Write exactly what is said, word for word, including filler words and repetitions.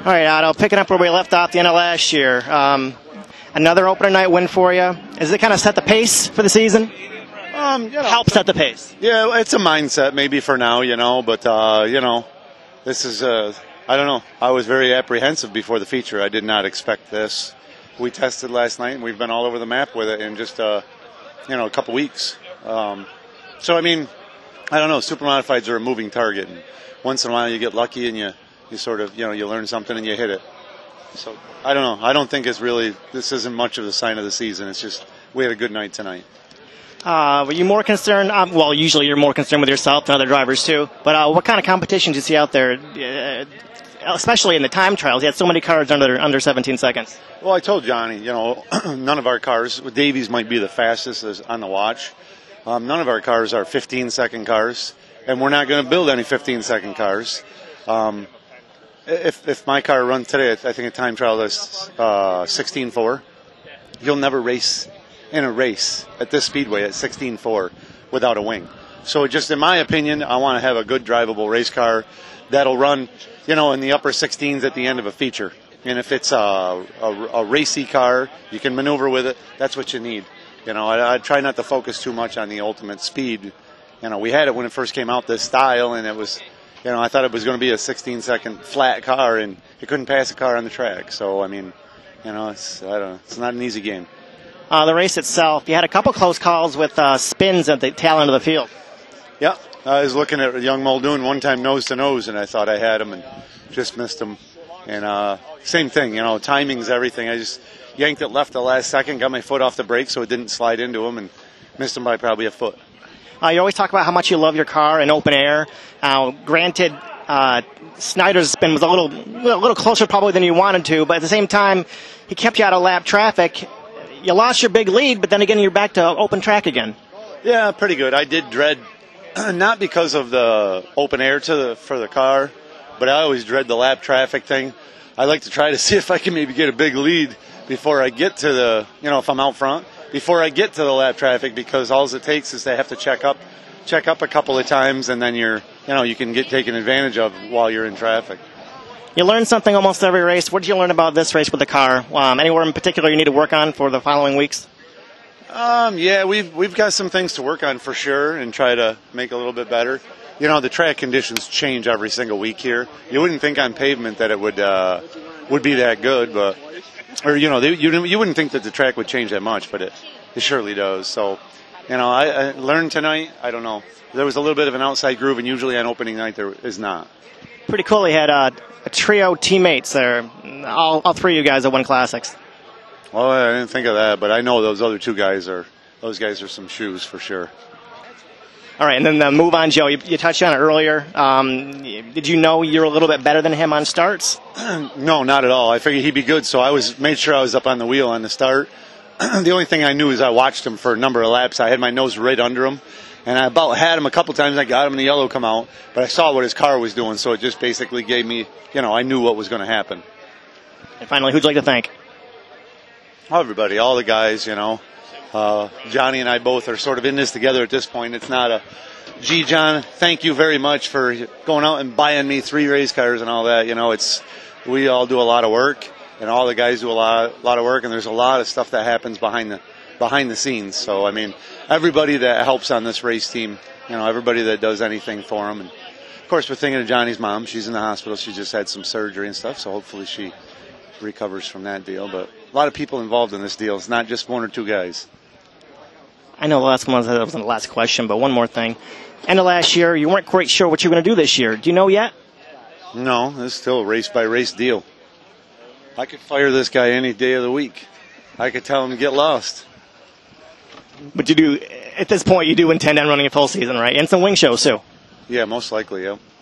All right, Otto, picking up where we left off the end of last year. Um, another opener night win for you. Is it kind of set the pace for the season? Um, you know, Help set the pace. Yeah, it's a mindset maybe for now, you know, but, uh, you know, this is, uh, I don't know. I was very apprehensive before the feature. I did not expect this. We tested last night, and we've been all over the map with it in just, uh, you know, a couple weeks. Um, so, I mean, I don't know. Super modifieds are a moving target. And once in a while you get lucky and you, you sort of, you know, you learn something and you hit it. So, I don't know. I don't think it's really, this isn't much of the sign of the season. It's just we had a good night tonight. Uh, were you more concerned? Um, well, usually you're more concerned with yourself than other drivers too. But uh, what kind of competition did you see out there, uh, especially in the time trials? You had so many cars under under seventeen seconds. Well, I told Johnny, you know, none of our cars. Davies might be the fastest on the watch. Um, none of our cars are fifteen-second cars, and we're not going to build any fifteen-second cars. Um, if if my car runs today, I think a time trial is uh, sixteen four. You'll never race in a race at this speedway at sixteen four without a wing. So just in my opinion, I want to have a good drivable race car that'll run, you know, in the upper sixteens at the end of a feature. And if it's a, a, a racy car, you can maneuver with it, that's what you need. You know, I, I try not to focus too much on the ultimate speed. You know, we had it when it first came out, this style, and it was, you know, I thought it was going to be a sixteen-second flat car, and it couldn't pass a car on the track. So, I mean, you know, it's, I don't know, it's not an easy game. Uh, the race itself, you had a couple close calls with uh, spins at the tail end of the field. Yeah, I was looking at young Muldoon one time nose to nose, and I thought I had him and just missed him. And uh, same thing, you know, timing's everything. I just yanked it left the last second, got my foot off the brake so it didn't slide into him, and missed him by probably a foot. Uh, you always talk about how much you love your car in open air. Uh, granted, uh, Snyder's spin was a little, a little closer probably than you wanted to, but at the same time, he kept you out of lap traffic. You lost your big lead, but then again, you're back to open track again. Yeah, pretty good. I did dread, not because of the open air to the, for the car, but I always dread the lap traffic thing. I like to try to see if I can maybe get a big lead before I get to the, you know, if I'm out front, before I get to the lap traffic, because all it takes is they have to check up, check up a couple of times, and then you're, you know, you can get taken advantage of while you're in traffic. You learn something almost every race. What did you learn about this race with the car? Um, anywhere in particular you need to work on for the following weeks? Um, yeah, we've we've got some things to work on for sure and try to make a little bit better. You know, the track conditions change every single week here. You wouldn't think on pavement that it would uh, would be that good, but or you know, they, you you wouldn't think that the track would change that much, but it it surely does. So, you know, I, I learned tonight. I don't know. There was a little bit of an outside groove, and usually on opening night there is not. Pretty cool. He had uh, a trio teammates there. All, all three of you guys that won classics. Well, I didn't think of that, but I know those other two guys are those guys are some shoes for sure. All right, and then the move on, Joe. You, you touched on it earlier. Um, did you know you're a little bit better than him on starts? No, not at all. I figured he'd be good, so I was made sure I was up on the wheel on the start. The only thing I knew is I watched him for a number of laps. I had my nose right under him. And I about had him a couple times. I got him in the yellow come out, but I saw what his car was doing, so it just basically gave me, you know, I knew what was going to happen. And finally, who'd you like to thank? Everybody, all the guys, you know. Uh, Johnny and I both are sort of in this together at this point. It's not a, gee, John, thank you very much for going out and buying me three race cars and all that. You know, it's we all do a lot of work, and all the guys do a lot, lot of work, and there's a lot of stuff that happens behind the behind the scenes. So, I mean, everybody that helps on this race team, you know, everybody that does anything for them. And, of course, we're thinking of Johnny's mom. She's in the hospital. She just had some surgery and stuff, so hopefully she recovers from that deal. But a lot of people involved in this deal. It's not just one or two guys. I know the last one wasn't the last question, but one more thing. End of last year, you weren't quite sure what you were going to do this year. Do you know yet? No, it's still a race-by-race deal. I could fire this guy any day of the week. I could tell him to get lost. But you do, at this point, you do intend on running a full season, right? And some wing shows, too. Yeah, most likely, yeah.